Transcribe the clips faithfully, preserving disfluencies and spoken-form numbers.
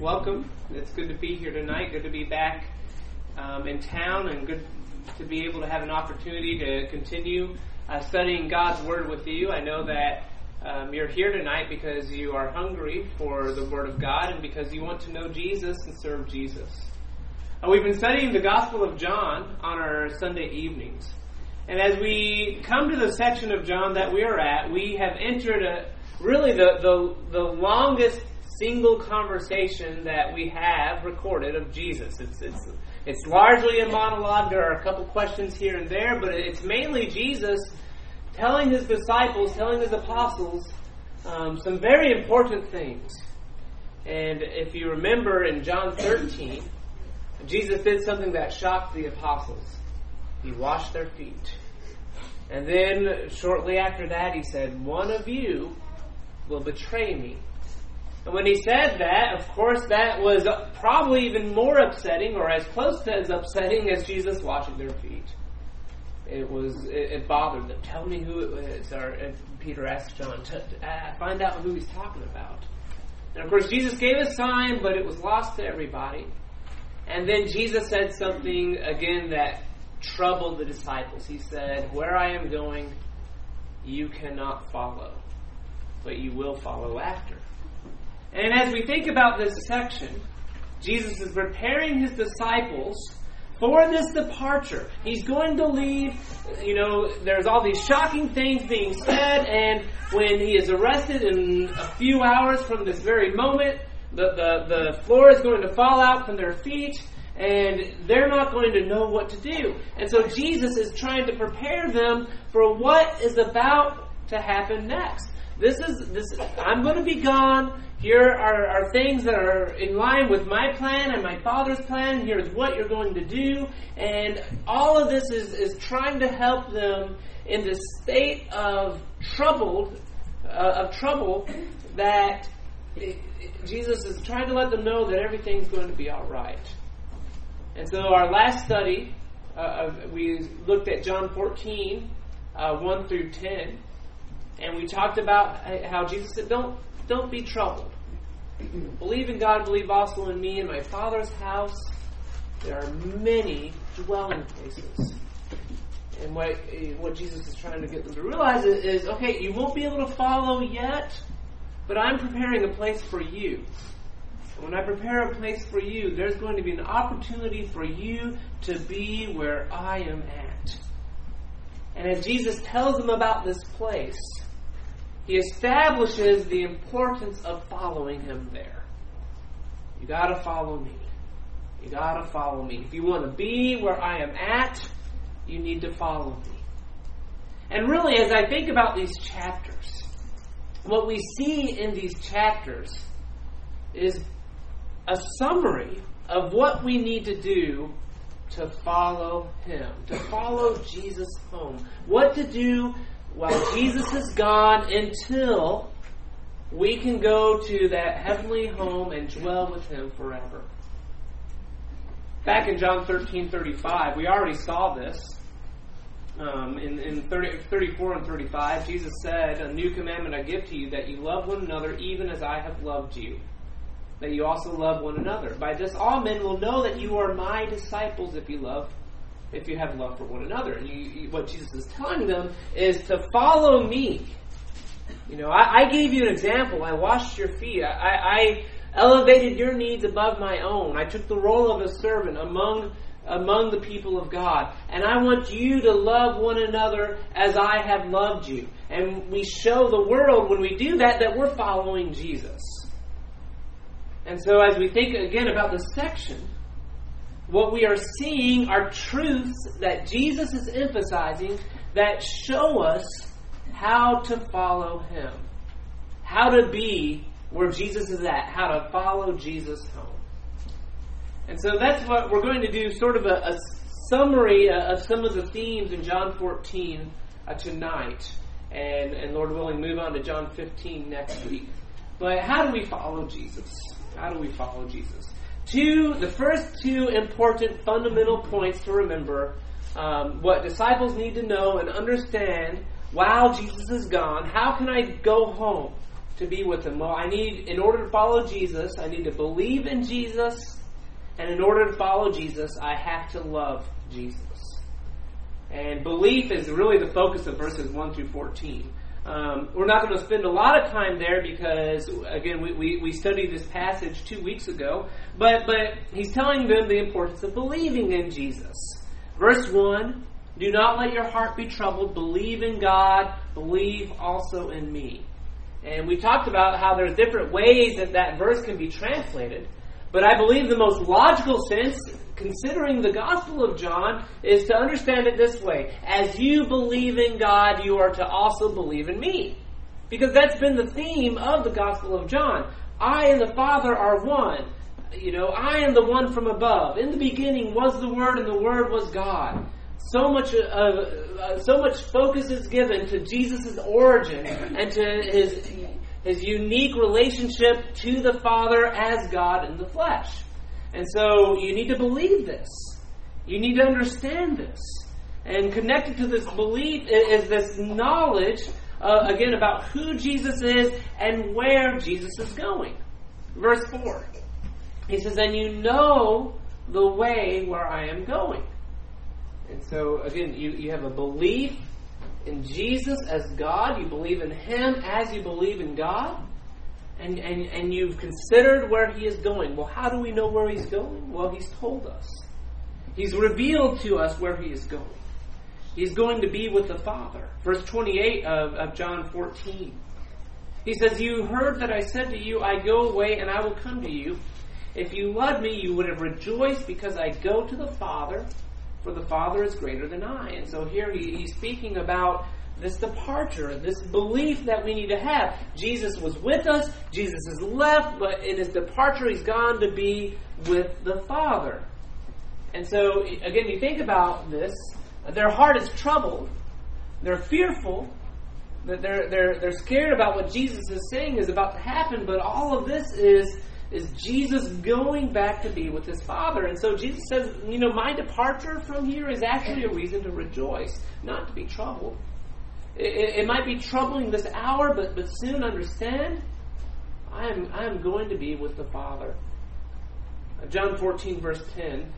welcome. It's good to be here tonight. Good to be back um, in town, and good to be able to have an opportunity to continue uh, studying God's Word with you. I know that um, you're here tonight because you are hungry for the Word of God and because you want to know Jesus and serve Jesus. Uh, we've been studying the Gospel of John on our Sunday evenings. And as we come to the section of John that we are at, we have entered a, really the, the, the longest single conversation that we have recorded of Jesus. It's, it's, it's largely a monologue. There are a couple questions here and there, but it's mainly Jesus telling his disciples, telling his apostles, um, some very important things. And if you remember in John thirteen, Jesus did something that shocked the apostles. He washed their feet. And then shortly after that he said, "One of you will betray me." And when he said that, of course, that was probably even more upsetting, or as close to as upsetting as Jesus washing their feet. It was, it, it bothered them. "Tell me who it was." Or Peter asked John, to, uh, find out who he's talking about. And of course, Jesus gave a sign, but it was lost to everybody. And then Jesus said something, again, that troubled the disciples. He said, "Where I am going, you cannot follow, but you will follow after." And as we think about this section, Jesus is preparing his disciples for this departure. He's going to leave. You know, there's all these shocking things being said, and when he is arrested in a few hours from this very moment, the, the, the floor is going to fall out from their feet, and they're not going to know what to do. And so Jesus is trying to prepare them for what is about to happen next. This is this. I'm going to be gone. Here are, are things that are in line with my plan and my Father's plan. Here's what you're going to do. And all of this is, is trying to help them in this state of troubled, uh, of trouble that it, it, Jesus is trying to let them know that everything's going to be all right. And so our last study, uh, we looked at John fourteen, uh, one through ten. And we talked about how Jesus said, don't, don't be troubled. Believe in God, believe also in me. In my Father's house, there are many dwelling places. And what, what Jesus is trying to get them to realize is, is, okay, you won't be able to follow yet, but I'm preparing a place for you. And when I prepare a place for you, there's going to be an opportunity for you to be where I am at. And as Jesus tells them about this place, he establishes the importance of following him there. You got to follow me. You got to follow me. If you want to be where I am at, you need to follow me. And really, as I think about these chapters, what we see in these chapters is a summary of what we need to do to follow him, to follow Jesus home. What to do while Jesus is gone until we can go to that heavenly home and dwell with him forever. Back in John thirteen thirty-five, we already saw this. Um, in in thirty, thirty-four and thirty-five, Jesus said, "A new commandment I give to you, that you love one another even as I have loved you. That you also love one another. By this all men will know that you are my disciples if you love, if you have love for one another." And you, you, what Jesus is telling them is to follow me. You know, I, I gave you an example. I washed your feet. I, I elevated your needs above my own. I took the role of a servant among among the people of God. And I want you to love one another as I have loved you. And we show the world when we do that that we're following Jesus. And so as we think again about this section, what we are seeing are truths that Jesus is emphasizing that show us how to follow him. How to be where Jesus is at. How to follow Jesus home. And so that's what we're going to do, sort of a, a summary of some of the themes in John fourteen uh, tonight. And, and Lord willing, move on to John fifteen next week. But how do we follow Jesus? How do we follow Jesus? Two, the first two important fundamental points to remember, um, what disciples need to know and understand while Jesus is gone. How can I go home to be with Him? Well, I need, in order to follow Jesus, I need to believe in Jesus. And in order to follow Jesus, I have to love Jesus. And belief is really the focus of verses one through fourteen. Um, we're not going to spend a lot of time there because, again, we, we, we studied this passage two weeks ago. But, but he's telling them the importance of believing in Jesus. Verse one, do not let your heart be troubled. Believe in God. Believe also in me. And we talked about how there's different ways that that verse can be translated. But I believe the most logical sense, considering the Gospel of John, is to understand it this way. As you believe in God, you are to also believe in me. Because that's been the theme of the Gospel of John. I and the Father are one. You know, I am the one from above. In the beginning was the Word, and the Word was God. So much, uh, uh, so much focus is given to Jesus' origin and to his his unique relationship to the Father as God in the flesh. And so you need to believe this. You need to understand this. And connected to this belief is this knowledge, uh, again, about who Jesus is and where Jesus is going. Verse four. He says, and you know the way where I am going. And so, again, you, you have a belief in Jesus as God. You believe in Him as you believe in God. And, and, and you've considered where He is going. Well, how do we know where He's going? Well, He's told us. He's revealed to us where He is going. He's going to be with the Father. Verse twenty-eight of, of John fourteen. He says, you heard that I said to you, I go away and I will come to you. If you loved me, you would have rejoiced because I go to the Father, for the Father is greater than I. And so here he, he's speaking about this departure, this belief that we need to have. Jesus was with us, Jesus has left, but in His departure He's gone to be with the Father. And so, again, you think about this, their heart is troubled, they're fearful, that they're, they're, they're scared about what Jesus is saying is about to happen, but all of this is is Jesus going back to be with His Father. And so Jesus says, you know, my departure from here is actually a reason to rejoice, not to be troubled. It, it might be troubling this hour, but, but soon understand, I am, I am going to be with the Father. John fourteen, verse ten,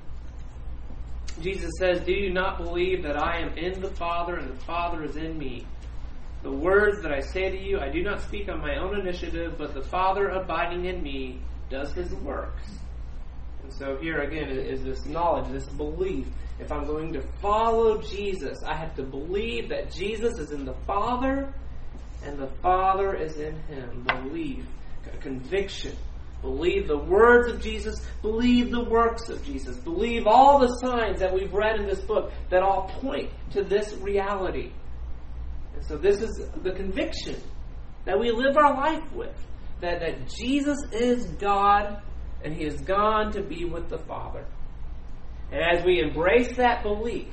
Jesus says, do you not believe that I am in the Father and the Father is in me? The words that I say to you, I do not speak on my own initiative, but the Father abiding in me does His works. And so here again is this knowledge, this belief. If I'm going to follow Jesus, I have to believe that Jesus is in the Father and the Father is in Him. Belief, conviction. Believe the words of Jesus. Believe the works of Jesus. Believe all the signs that we've read in this book that all point to this reality. And so this is the conviction that we live our life with. That, that Jesus is God and He has gone to be with the Father. And as we embrace that belief,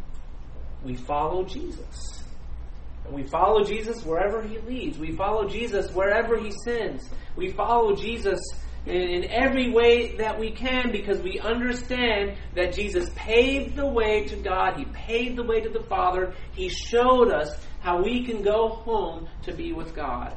we follow Jesus. And we follow Jesus wherever He leads. We follow Jesus wherever He sends. We follow Jesus in, in every way that we can because we understand that Jesus paved the way to God. He paved the way to the Father. He showed us how we can go home to be with God.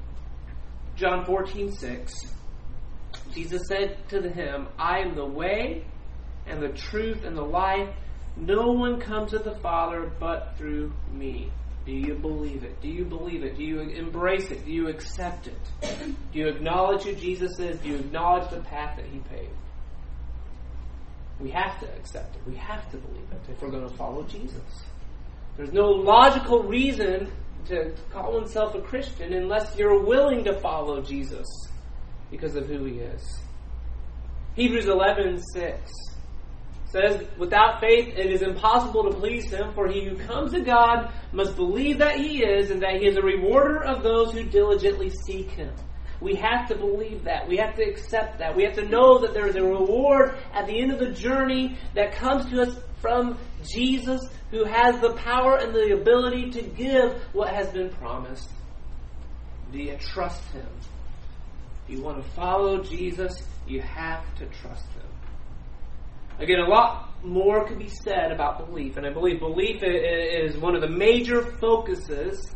John fourteen, six. Jesus said to him, I am the way and the truth and the life. No one comes to the Father but through me. Do you believe it? Do you believe it? Do you embrace it? Do you accept it? Do you acknowledge who Jesus is? Do you acknowledge the path that He paved? We have to accept it. We have to believe it if we're going to follow Jesus. There's no logical reason to call oneself a Christian unless you're willing to follow Jesus because of who He is. Hebrews eleven six says, without faith it is impossible to please Him, for he who comes to God must believe that He is and that He is a rewarder of those who diligently seek Him. We have to believe that. We have to accept that. We have to know that there is a reward at the end of the journey that comes to us from Jesus, who has the power and the ability to give what has been promised. Do you trust Him? If you want to follow Jesus, you have to trust Him. Again, a lot more could be said about belief, and I believe belief is one of the major focuses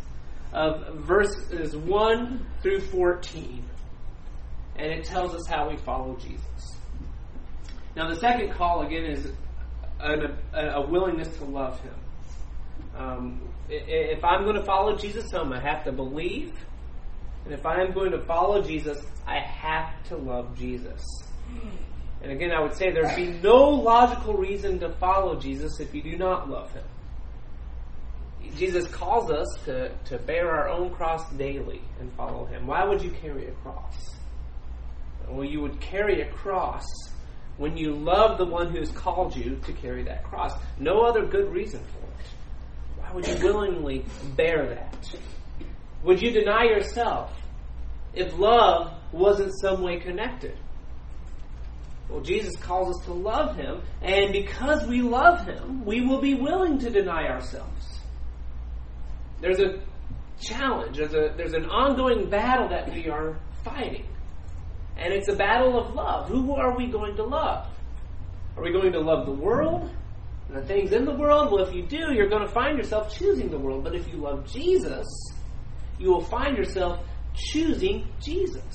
of verses one through fourteen. And it tells us how we follow Jesus. Now the second call, again, is a, a willingness to love Him. Um, if I'm going to follow Jesus home, I have to believe. And if I'm going to follow Jesus, I have to love Jesus. And again, I would say there'd be no logical reason to follow Jesus if you do not love Him. Jesus calls us to, to bear our own cross daily and follow Him. Why would you carry a cross? Well, you would carry a cross when you love the one who's called you to carry that cross. No other good reason for it. Why would you willingly bear that? Would you deny yourself if love wasn't some way connected? Well, Jesus calls us to love Him, and because we love Him, we will be willing to deny ourselves. There's a challenge, there's, a, there's an ongoing battle that we are fighting. And it's a battle of love. Who are we going to love? Are we going to love the world and the things in the world? Well, if you do, you're going to find yourself choosing the world. But if you love Jesus, you will find yourself choosing Jesus.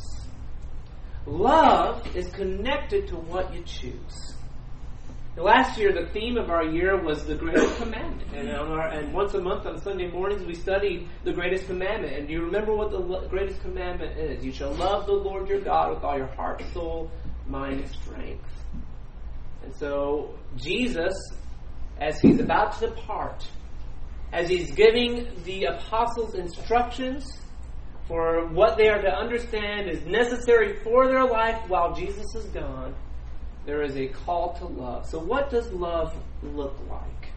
Love is connected to what you choose. Now, last year, the theme of our year was the greatest commandment. And, on our, and once a month on Sunday mornings, we study the greatest commandment. And do you remember what the lo- greatest commandment is? You shall love the Lord your God with all your heart, soul, mind, and strength. And so, Jesus, as He's about to depart, as He's giving the apostles instructions for what they are to understand is necessary for their life while Jesus is gone, there is a call to love. So what does love look like?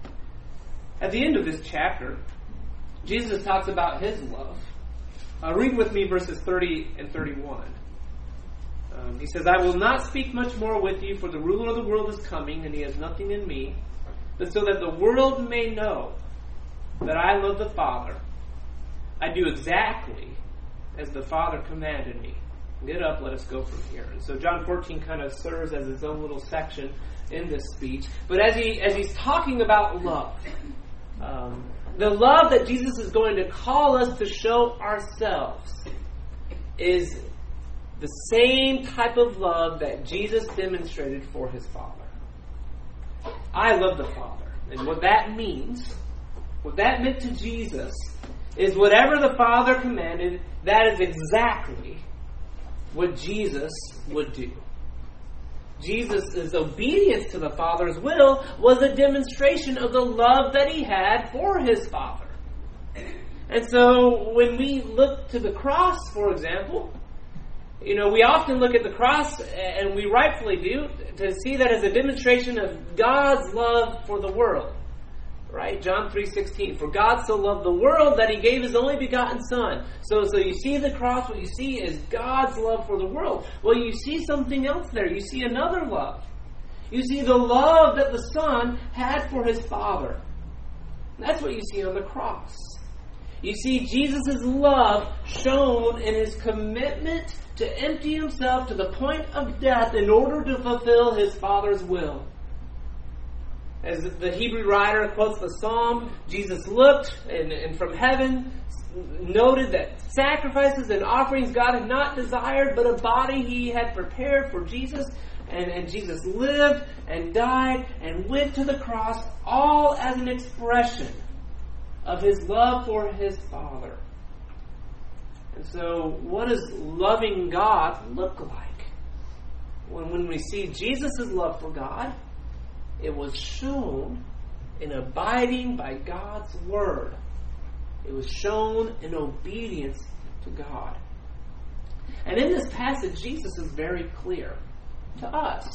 At the end of this chapter, Jesus talks about His love. Uh, read with me verses thirty and thirty-one. Um, he says, I will not speak much more with you, for the ruler of the world is coming, and he has nothing in me, but so that the world may know that I love the Father, I do exactly as the Father commanded me. Get up, let us go from here. And so John fourteen kind of serves as its own little section in this speech. But as he as he's talking about love, um, the love that Jesus is going to call us to show ourselves is the same type of love that Jesus demonstrated for His Father. I love the Father. And what that means, what that meant to Jesus, is whatever the Father commanded, that is exactly what Jesus would do. Jesus' obedience to the Father's will was a demonstration of the love that He had for His Father. And so when we look to the cross, for example, you know, we often look at the cross, and we rightfully do, to see that as a demonstration of God's love for the world. Right? John three sixteen. For God so loved the world that He gave His only begotten Son. So, so you see the cross, what you see is God's love for the world. Well, you see something else there. You see another love. You see the love that the Son had for His Father. That's what you see on the cross. You see Jesus' love shown in His commitment to empty Himself to the point of death in order to fulfill His Father's will. As the Hebrew writer quotes the Psalm, Jesus looked and, and from heaven noted that sacrifices and offerings God had not desired, but a body He had prepared for Jesus. And, and Jesus lived and died and went to the cross, all as an expression of His love for His Father. And so, what does loving God look like? When, when we see Jesus' love for God, it was shown in abiding by God's Word. It was shown in obedience to God. And in this passage, Jesus is very clear to us.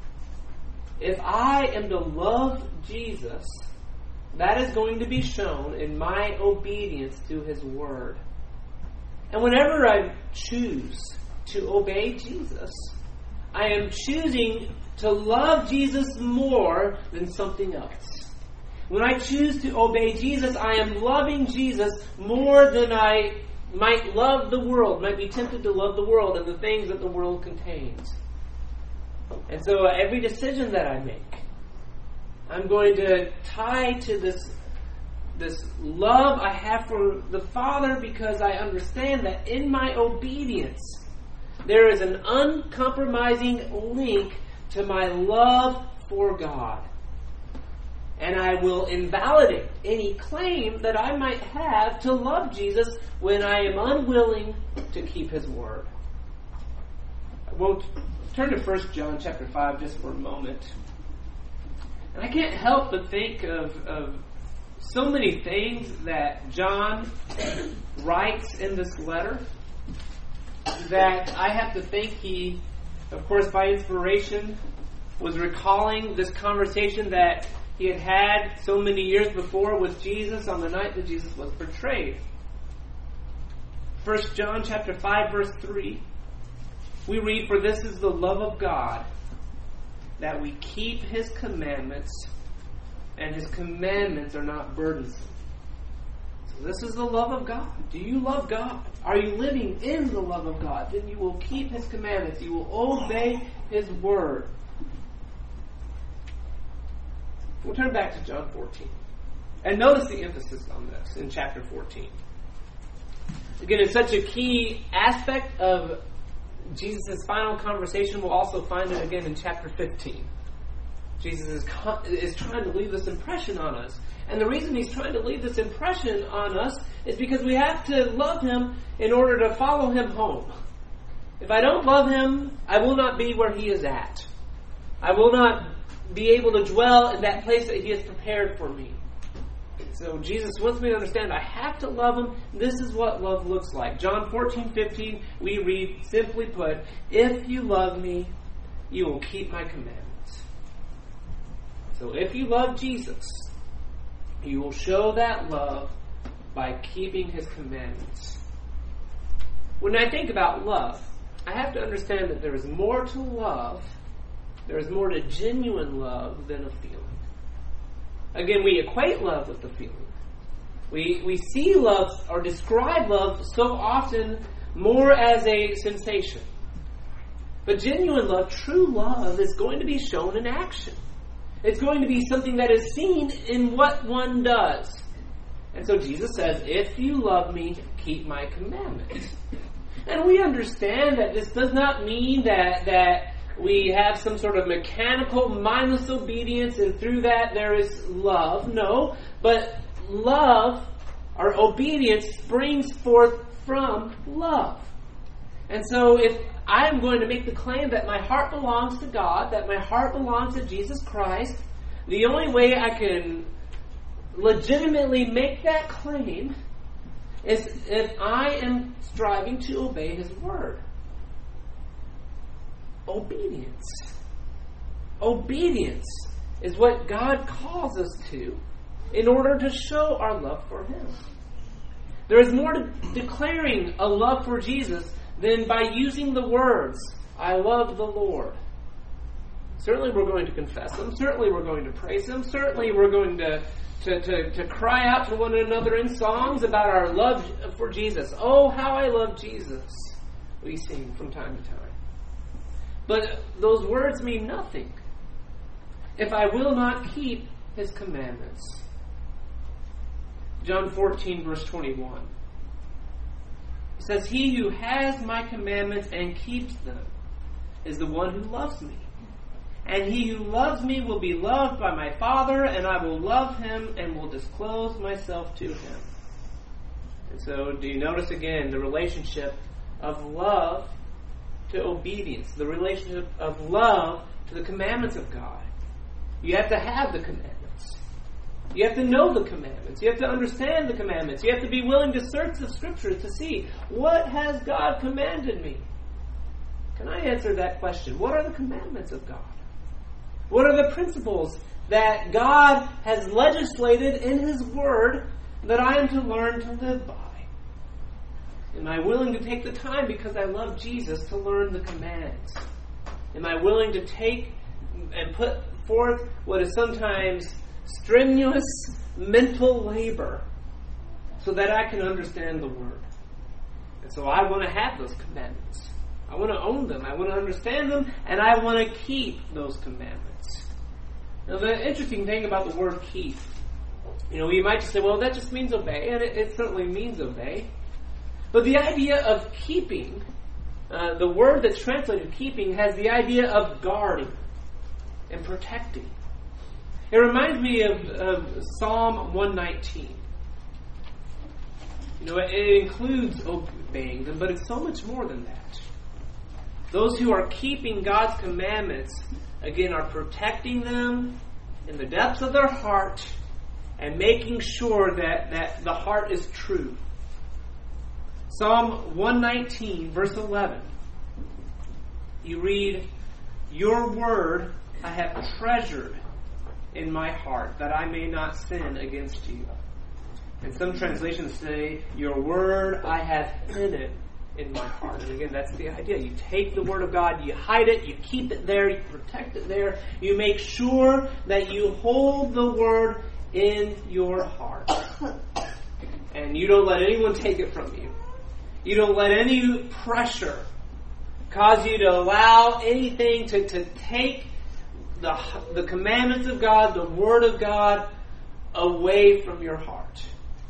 If I am to love Jesus, that is going to be shown in my obedience to His Word. And whenever I choose to obey Jesus, I am choosing to love Jesus more than something else. When I choose to obey Jesus, I am loving Jesus more than I might love the world, might be tempted to love the world and the things that the world contains. And so every decision that I make, I'm going to tie to this this love I have for the Father because I understand that in my obedience there is an uncompromising link to my love for God. And I will invalidate any claim that I might have to love Jesus when I am unwilling to keep His word. We'll turn to First John chapter five just for a moment. And I can't help but think of, of so many things that John writes in this letter that I have to think he, of course, by inspiration, was recalling this conversation that he had had so many years before with Jesus on the night that Jesus was betrayed. First John chapter five, verse three, we read, "For this is the love of God, that we keep His commandments, and His commandments are not burdensome." So this is the love of God. Do you love God? Are you living in the love of God? Then you will keep His commandments. You will obey His word. We'll turn back to John fourteen. And notice the emphasis on this in chapter fourteen. Again, it's such a key aspect of Jesus' final conversation. We'll also find it again in chapter fifteen. Jesus is, con- is trying to leave this impression on us. And the reason He's trying to leave this impression on us is because we have to love Him in order to follow Him home. If I don't love Him, I will not be where He is at. I will not be able to dwell in that place that He has prepared for me. So Jesus wants me to understand I have to love Him. This is what love looks like. John fourteen fifteen, we read, simply put, "If you love me, you will keep my commandments." So if you love Jesus, you will show that love by keeping His commandments. When I think about love, I have to understand that there is more to love. There is more to genuine love than a feeling. Again, we equate love with the feeling. We we see love or describe love so often more as a sensation. But genuine love, true love, is going to be shown in action. It's going to be something that is seen in what one does. And so Jesus says, "If you love me, keep my commandments." And we understand that this does not mean that that we have some sort of mechanical, mindless obedience, and through that there is love. No, but love, or obedience, springs forth from love. And so if I'm going to make the claim that my heart belongs to God, that my heart belongs to Jesus Christ, the only way I can legitimately make that claim is if I am striving to obey His word. Obedience. Obedience is what God calls us to in order to show our love for Him. There is more to declaring a love for Jesus than by using the words, "I love the Lord." Certainly we're going to confess Him. Certainly we're going to praise Him. Certainly we're going to, to, to, to cry out to one another in songs about our love for Jesus. "Oh, how I love Jesus," we sing from time to time. But those words mean nothing if I will not keep His commandments. John fourteen, verse twenty-one. It says, "He who has my commandments and keeps them is the one who loves me. And he who loves me will be loved by my Father, and I will love him and will disclose myself to him." And so, do you notice again the relationship of love to obedience, the relationship of love to the commandments of God? You have to have the commandments. You have to know the commandments. You have to understand the commandments. You have to be willing to search the Scriptures to see, what has God commanded me? Can I answer that question? What are the commandments of God? What are the principles that God has legislated in His Word that I am to learn to live by? Am I willing to take the time because I love Jesus to learn the commands? Am I willing to take and put forth what is sometimes strenuous mental labor so that I can understand the Word? And so I want to have those commandments. I want to own them. I want to understand them. And I want to keep those commandments. Now, the interesting thing about the word keep You know, you might just say, well, that just means obey, and it, it certainly means obey. But the idea of keeping, uh, the word that's translated keeping, has the idea of guarding and protecting. It reminds me of, of Psalm one nineteen. You know, it, it includes obeying them, but it's so much more than that. Those who are keeping God's commandments, again, are protecting them in the depths of their heart and making sure that, that the heart is true. Psalm one nineteen, verse eleven. You read, "Your word I have treasured in my heart, that I may not sin against you." And some translations say, "Your word I have hidden in my heart." And again, that's the idea. You take the word of God, you hide it, you keep it there, you protect it there. You make sure that you hold the word in your heart. And you don't let anyone take it from you. You don't let any pressure cause you to allow anything to, to take the, the commandments of God, the word of God, away from your heart.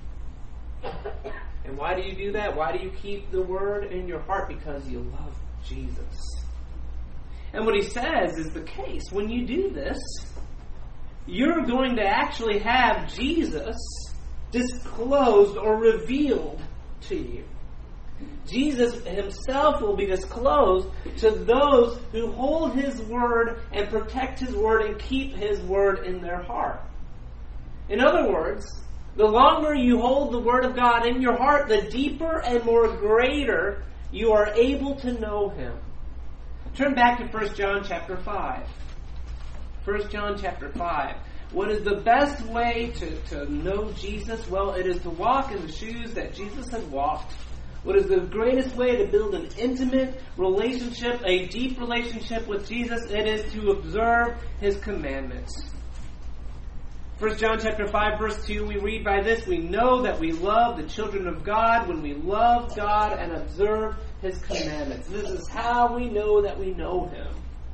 And why do you do that? Why do you keep the word in your heart? Because you love Jesus. And what he says is the case. When you do this, you're going to actually have Jesus disclosed or revealed to you. Jesus himself will be disclosed to those who hold his word and protect his word and keep his word in their heart. In other words, the longer you hold the word of God in your heart, the deeper and more greater you are able to know him. Turn back to First John chapter five. First John chapter five. What is the best way to, to know Jesus? Well, it is to walk in the shoes that Jesus had walked. What is the greatest way to build an intimate relationship, a deep relationship with Jesus? It is to observe his commandments. First John chapter five, verse two, we read, "By this we know that we love the children of God, when we love God and observe his commandments." This is how we know that we know him.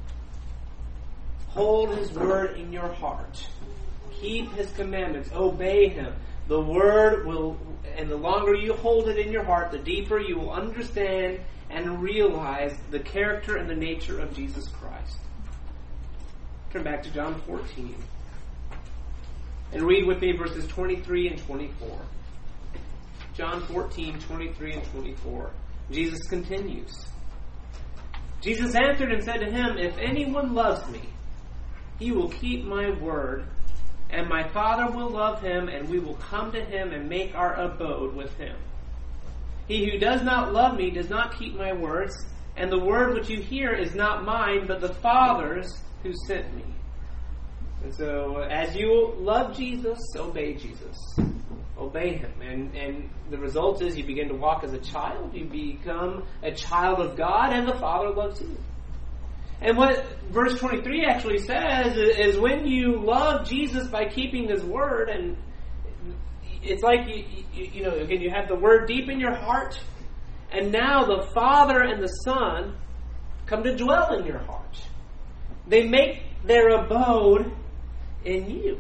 Hold his word in your heart. Keep his commandments. Obey him. The word will, and the longer you hold it in your heart, the deeper you will understand and realize the character and the nature of Jesus Christ. Turn back to John fourteen. And read with me verses twenty-three and twenty-four. John fourteen, twenty-three and twenty-four. Jesus continues. Jesus answered and said to him, "If anyone loves me, he will keep my word, and my Father will love him, and we will come to him and make our abode with him. He who does not love me does not keep my words, and the word which you hear is not mine, but the Father's who sent me." And so, as you love Jesus, obey Jesus. Obey him. And, and the result is you begin to walk as a child. You become a child of God, and the Father loves you. And what verse twenty-three actually says is when you love Jesus by keeping his word, and it's like, you, you, you know, again, you have the word deep in your heart, and now the Father and the Son come to dwell in your heart. They make their abode in you.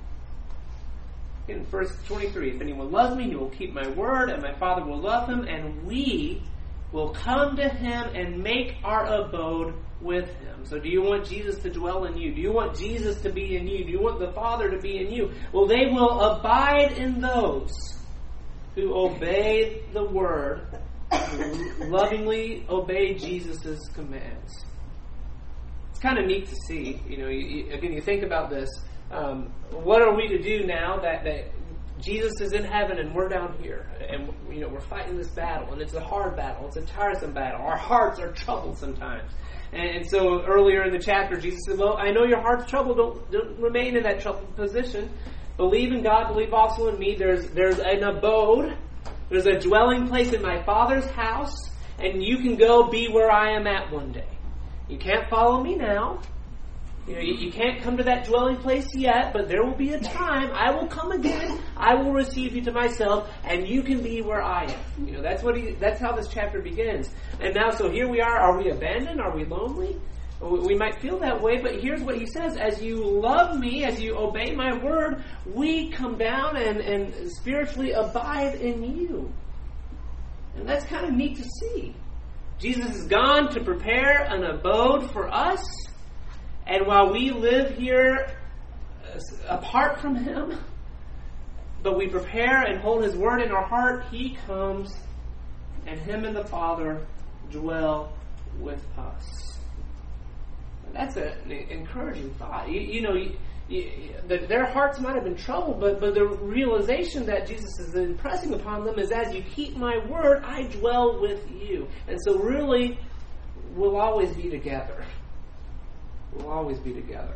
In verse twenty-three, "If anyone loves me, he will keep my word, and my Father will love him, and we will come to him and make our abode with him." So do you want Jesus to dwell in you? Do you want Jesus to be in you? Do you want the Father to be in you? Well, they will abide in those who obey the word, who lovingly obey Jesus' commands. It's kind of neat to see. You know, you, you, again, you think about this. Um, what are we to do now that, that Jesus is in heaven and we're down here, and you know we're fighting this battle, and it's a hard battle, it's a tiresome battle. Our hearts are troubled sometimes, and so earlier in the chapter, Jesus said, "Well, I know your heart's troubled. Don't, don't remain in that troubled position. Believe in God. Believe also in me. There's there's an abode. There's a dwelling place in my Father's house, and you can go be where I am at one day. You can't follow me now." You know, you, you can't come to that dwelling place yet, but there will be a time. I will come again. I will receive you to myself, and you can be where I am. You know, that's what he. That's how this chapter begins. And now, so here we are. Are we abandoned? Are we lonely? We might feel that way, but here's what he says. As you love me, as you obey my word, we come down and, and spiritually abide in you. And that's kind of neat to see. Jesus has gone to prepare an abode for us. And while we live here apart from him, but we prepare and hold his word in our heart, he comes and him and the Father dwell with us. That's a, an encouraging thought. You, you know, you, you, the, their hearts might have been troubled, but, but the realization that Jesus is impressing upon them is, as you keep my word, I dwell with you. And so really, we'll always be together. We'll always be together.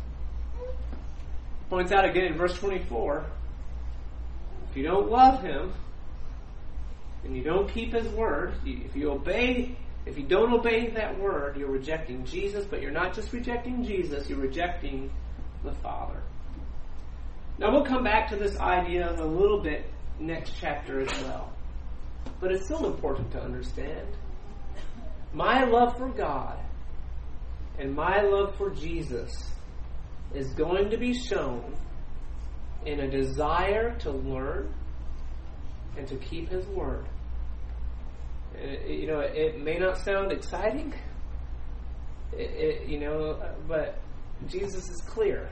Points out again in verse twenty-four, if you don't love him, and you don't keep his word, if you obey If you don't obey that word, you're rejecting Jesus, but you're not just rejecting Jesus, you're rejecting the Father. Now we'll come back to this idea a little bit next chapter as well. But it's still important to understand. My love for God and my love for Jesus is going to be shown in a desire to learn and to keep his word. You know, it may not sound exciting, it, it, you know, but Jesus is clear.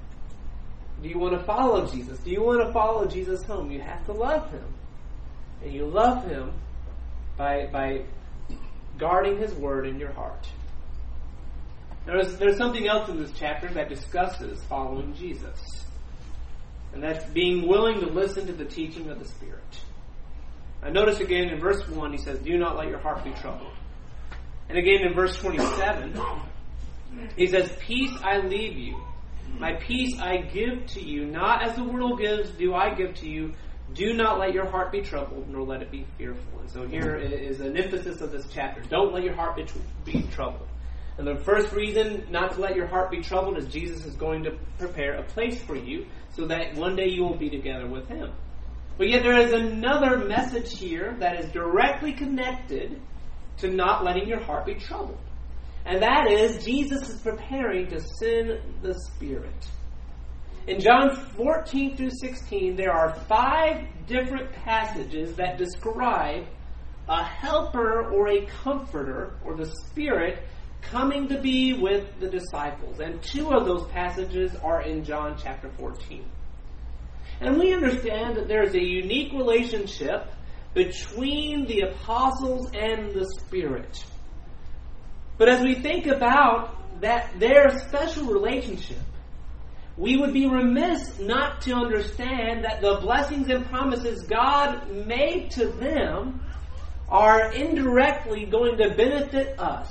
Do you want to follow Jesus? Do you want to follow Jesus home? You have to love him. And you love him by by guarding his word in your heart. There's, there's something else in this chapter that discusses following Jesus. And that's being willing to listen to the teaching of the Spirit. I notice again in verse one, he says, do not let your heart be troubled. And again in verse twenty-seven, he says, peace I leave you. My peace I give to you. Not as the world gives, do I give to you. Do not let your heart be troubled, nor let it be fearful. And so here is an emphasis of this chapter. Don't let your heart be, be troubled. And the first reason not to let your heart be troubled is Jesus is going to prepare a place for you so that one day you will be together with him. But yet there is another message here that is directly connected to not letting your heart be troubled. And that is, Jesus is preparing to send the Spirit. In John fourteen through sixteen, there are five different passages that describe a helper or a comforter, or the Spirit, coming to be with the disciples. And two of those passages are in John chapter fourteen. And we understand that there is a unique relationship between the apostles and the Spirit. But as we think about that their special relationship, we would be remiss not to understand that the blessings and promises God made to them are indirectly going to benefit us.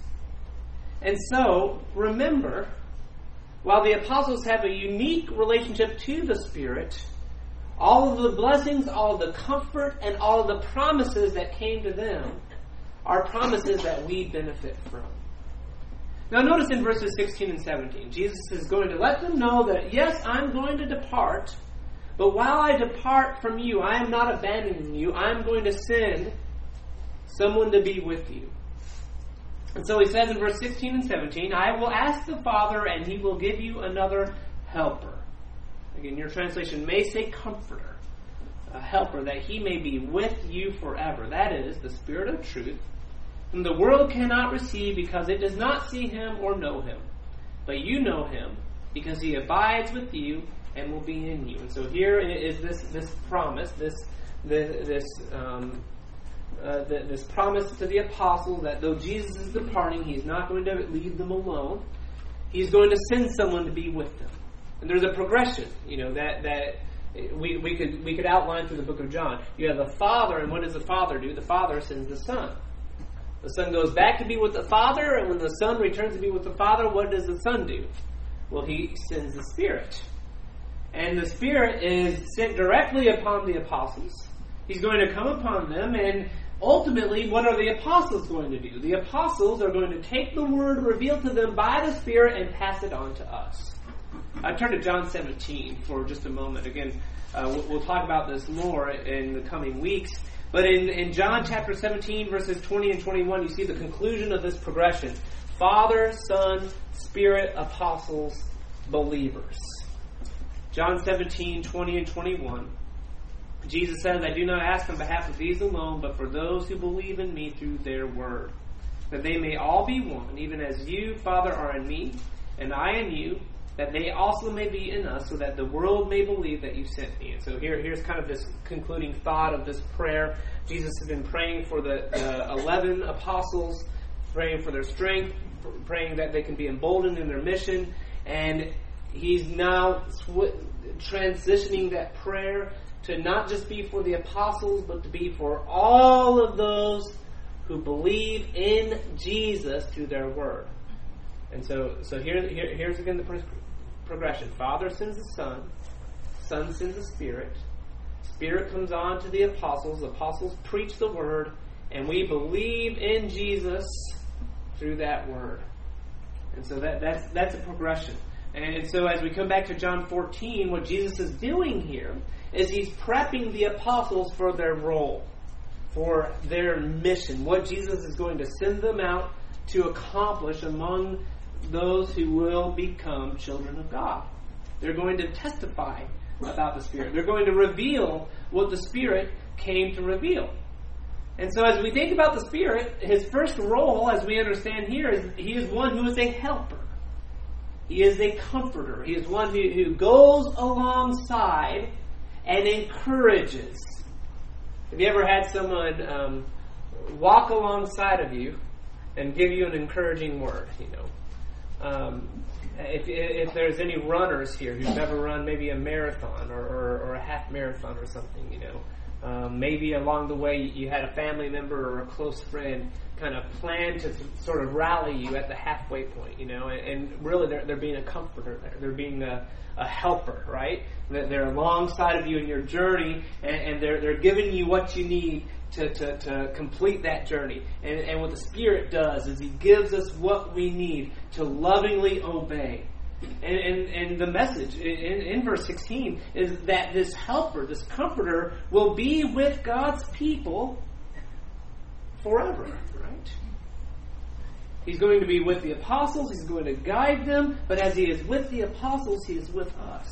And so, remember, while the apostles have a unique relationship to the Spirit, all of the blessings, all of the comfort, and all of the promises that came to them are promises that we benefit from. Now notice in verses sixteen and seventeen, Jesus is going to let them know that, yes, I'm going to depart, but while I depart from you, I am not abandoning you. I'm going to send someone to be with you. And so he says in verse sixteen and seventeen, I will ask the Father, and he will give you another helper. Again, your translation may say comforter, a helper, that he may be with you forever. That is, the Spirit of truth, whom the world cannot receive because it does not see him or know him. But you know him because he abides with you and will be in you. And so here is this, this promise, this, this, this um, Uh, the, this promise to the apostles that though Jesus is departing, he's not going to leave them alone. He's going to send someone to be with them. And there's a progression, you know, that that we, we could we could outline through the book of John. You have the Father, and what does the Father do? The Father sends the Son. The Son goes back to be with the Father, and when the Son returns to be with the Father, what does the Son do? Well, he sends the Spirit. And the Spirit is sent directly upon the apostles. He's going to come upon them, and ultimately, what are the apostles going to do? The apostles are going to take the word revealed to them by the Spirit and pass it on to us. I turn to John seventeen for just a moment. Again, uh, we'll, we'll talk about this more in the coming weeks. But in, in John chapter seventeen, verses twenty and twenty-one, you see the conclusion of this progression. Father, Son, Spirit, apostles, believers. John seventeen, twenty and twenty-one. Jesus says, I do not ask on behalf of these alone, but for those who believe in me through their word, that they may all be one, even as you, Father, are in me, and I in you, that they also may be in us, so that the world may believe that you sent me. And so here, here's kind of this concluding thought of this prayer. Jesus has been praying for the, the eleven apostles, praying for their strength, praying that they can be emboldened in their mission, and he's now sw- transitioning that prayer to not just be for the apostles, but to be for all of those who believe in Jesus through their word. And so, so here, here here's again the pro- progression. Father sends the Son, Son sends the Spirit, Spirit comes on to the apostles, the apostles preach the word, and we believe in Jesus through that word. And so that that's that's a progression. And so as we come back to John fourteen, what Jesus is doing here is he's prepping the apostles for their role, for their mission, what Jesus is going to send them out to accomplish among those who will become children of God. They're going to testify about the Spirit. They're going to reveal what the Spirit came to reveal. And so as we think about the Spirit, his first role, as we understand here, is he is one who is a helper. He is a comforter. He is one who, who goes alongside and encourages. Have you ever had someone um, walk alongside of you and give you an encouraging word? You know, um, if, if there's any runners here who've ever run maybe a marathon or, or, or a half marathon or something, you know, um, maybe along the way you had a family member or a close friend kind of plan to sort of rally you at the halfway point, you know, and, and really they're, they're being a comforter there. They're being a, a helper, right? They're alongside of you in your journey, and, and they're they're giving you what you need to, to, to complete that journey. And, and what the Spirit does is he gives us what we need to lovingly obey. And, and, and the message in, in verse sixteen is that this helper, this comforter, will be with God's people forever, right? He's going to be with the apostles. He's going to guide them. But as he is with the apostles, he is with us.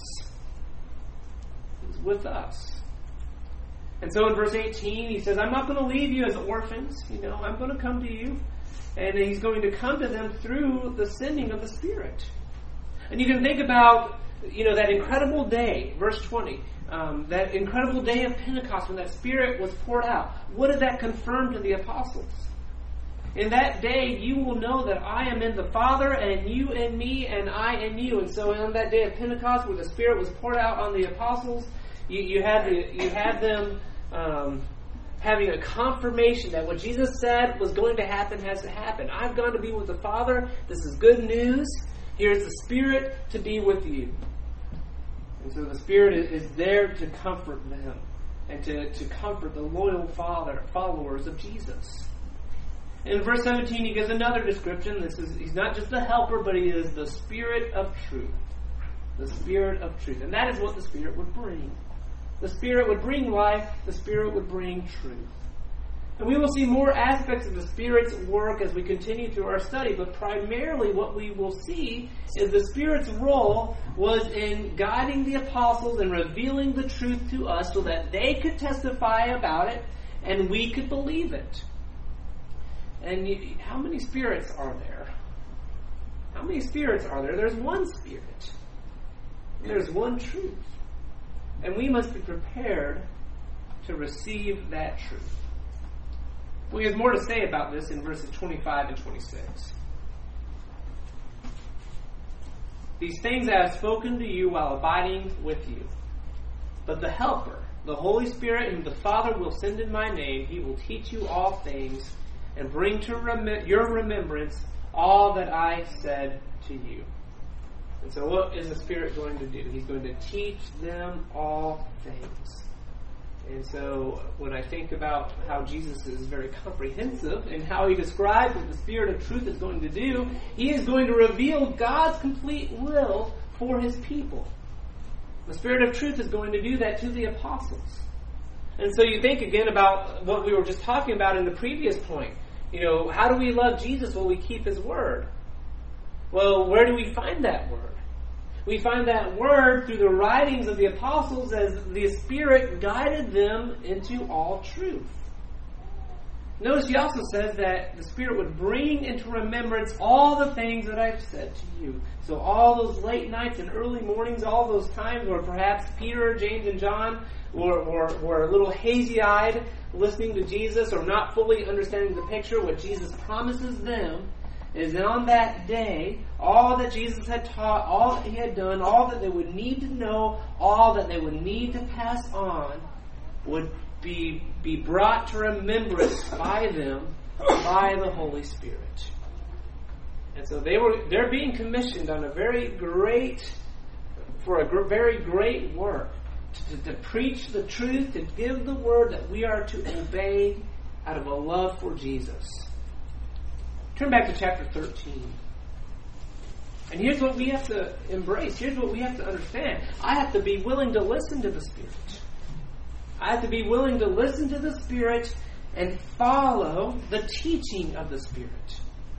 He's with us. And so in verse eighteen, he says, I'm not going to leave you as orphans. You know, I'm going to come to you. And he's going to come to them through the sending of the Spirit. And you can think about, you know, that incredible day, verse twenty, um, that incredible day of Pentecost when that Spirit was poured out. What did that confirm to the apostles? In that day, you will know that I am in the Father, and you in me, and I in you. And so on that day of Pentecost, where the Spirit was poured out on the apostles, you, you had the, you had them um, having a confirmation that what Jesus said was going to happen has to happen. I've gone to be with the Father. This is good news. Here's the Spirit to be with you. And so the Spirit is, is there to comfort them and to, to comfort the loyal father followers of Jesus. In verse seventeen, he gives another description. This is he's not just a helper, but he is the Spirit of truth. The Spirit of truth. And that is what the Spirit would bring. The Spirit would bring life. The Spirit would bring truth. And we will see more aspects of the Spirit's work as we continue through our study, but primarily what we will see is the Spirit's role was in guiding the apostles and revealing the truth to us so that they could testify about it and we could believe it. And you, how many spirits are there? How many spirits are there? There's one Spirit. There's one truth. And we must be prepared to receive that truth. Well, he has more to say about this in verses twenty-five and twenty-six. These things I have spoken to you while abiding with you. But the Helper, the Holy Spirit, whom the Father will send in my name, he will teach you all things and bring to rem- your remembrance all that I said to you. And so what is the Spirit going to do? He's going to teach them all things. And so when I think about how Jesus is very comprehensive and how he describes what the Spirit of truth is going to do, he is going to reveal God's complete will for his people. The Spirit of truth is going to do that to the apostles. And so you think again about what we were just talking about in the previous point. You know, how do we love Jesus? Well, we keep his word. Well, where do we find that word? We find that word through the writings of the apostles as the Spirit guided them into all truth. Notice he also says that the Spirit would bring into remembrance all the things that I've said to you. So all those late nights and early mornings, all those times where perhaps Peter, James, and John were, were, were a little hazy-eyed listening to Jesus or not fully understanding the picture, what Jesus promises them is that on that day, all that Jesus had taught, all that he had done, all that they would need to know, all that they would need to pass on would be, be brought to remembrance by them, by the Holy Spirit. And so they were, they're being commissioned on a very great, for a gr- very great work, to, to, to preach the truth, to give the word that we are to obey out of a love for Jesus. Turn back to chapter thirteen. And here's what we have to embrace. Here's what we have to understand. I have to be willing to listen to the Spirit. I have to be willing to listen to the Spirit and follow the teaching of the Spirit.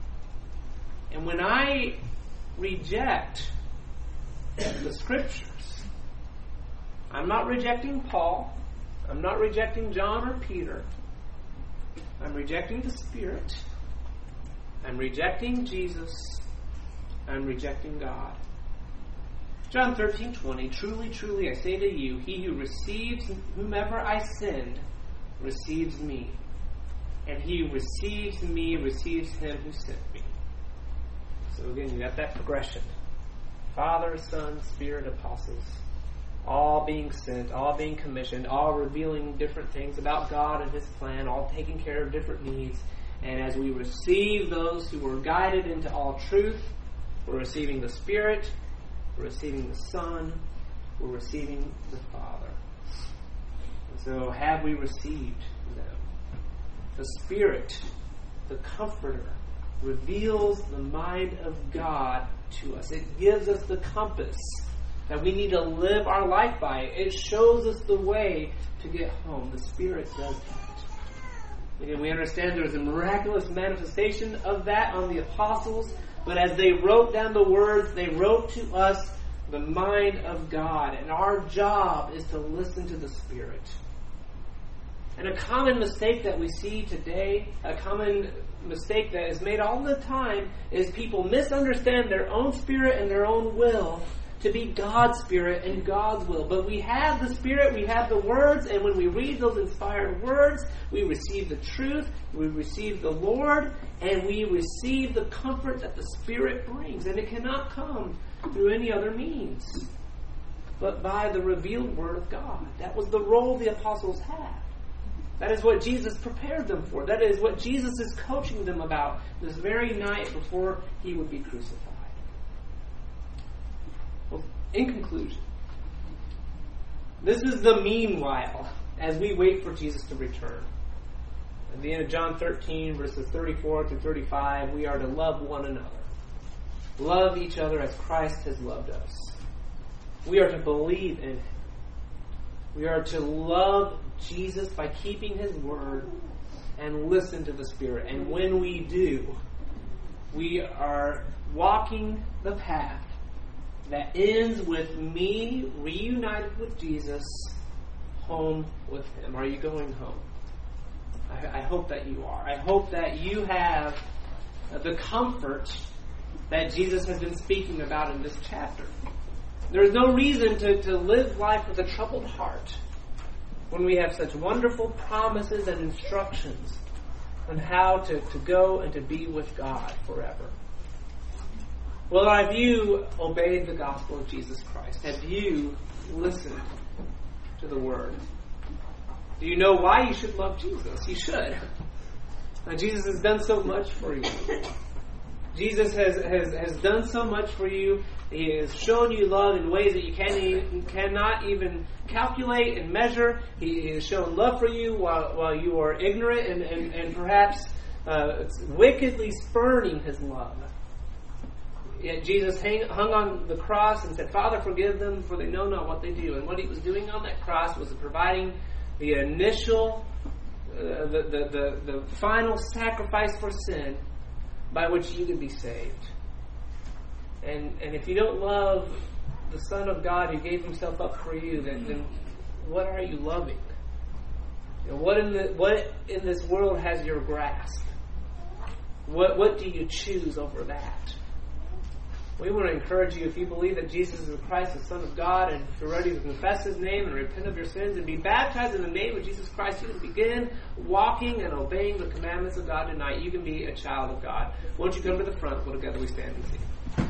And when I reject the Scriptures, I'm not rejecting Paul. I'm not rejecting John or Peter. I'm rejecting the Spirit. I'm rejecting Jesus. I'm rejecting God. John thirteen twenty, truly, truly, I say to you, he who receives whomever I send receives me. And he who receives me receives him who sent me. So again, you got that progression. Father, Son, Spirit, Apostles, all being sent, all being commissioned, all revealing different things about God and His plan, all taking care of different needs. And as we receive those who were guided into all truth, we're receiving the Spirit, we're receiving the Son, we're receiving the Father. And so have we received them? The Spirit, the Comforter, reveals the mind of God to us. It gives us the compass that we need to live our life by. It shows us the way to get home. The Spirit does that. Again, we understand there was a miraculous manifestation of that on the apostles, but as they wrote down the words, they wrote to us the mind of God. And our job is to listen to the Spirit. And a common mistake that we see today, a common mistake that is made all the time, is people misunderstand their own spirit and their own will to be God's Spirit and God's will. But we have the Spirit, we have the words, and when we read those inspired words, we receive the truth, we receive the Lord, and we receive the comfort that the Spirit brings. And it cannot come through any other means but by the revealed Word of God. That was the role the apostles had. That is what Jesus prepared them for. That is what Jesus is coaching them about this very night before He would be crucified. Well, in conclusion, this is the meanwhile as we wait for Jesus to return. At the end of John thirteen, verses thirty-four to thirty-five, we are to love one another. Love each other as Christ has loved us. We are to believe in Him. We are to love Jesus by keeping His Word and listen to the Spirit. And when we do, we are walking the path that ends with me reunited with Jesus, home with Him. Are you going home? I, I hope that you are. I hope that you have the comfort that Jesus has been speaking about in this chapter. There is no reason to, to live life with a troubled heart when we have such wonderful promises and instructions on how to, to go and to be with God forever. Well, have you obeyed the gospel of Jesus Christ? Have you listened to the Word? Do you know why you should love Jesus? You should. Now, Jesus has done so much for you. Jesus has, has, has done so much for you. He has shown you love in ways that you can't even, cannot even calculate and measure. He has shown love for you while, while you are ignorant and, and, and perhaps uh, wickedly spurning His love. Yet Jesus hang, hung on the cross and said, Father, forgive them, for they know not what they do. And what He was doing on that cross was providing the initial, uh, the, the, the, the final sacrifice for sin by which you could be saved. And and if you don't love the Son of God who gave himself up for you, then, then what are you loving? You know, what in the what in this world has your grasp? What what do you choose over that? We want to encourage you, if you believe that Jesus is the Christ, the Son of God, and if you're ready to confess His name and repent of your sins and be baptized in the name of Jesus Christ, you can begin walking and obeying the commandments of God tonight. You can be a child of God. Won't you come to the front while together we stand and sing?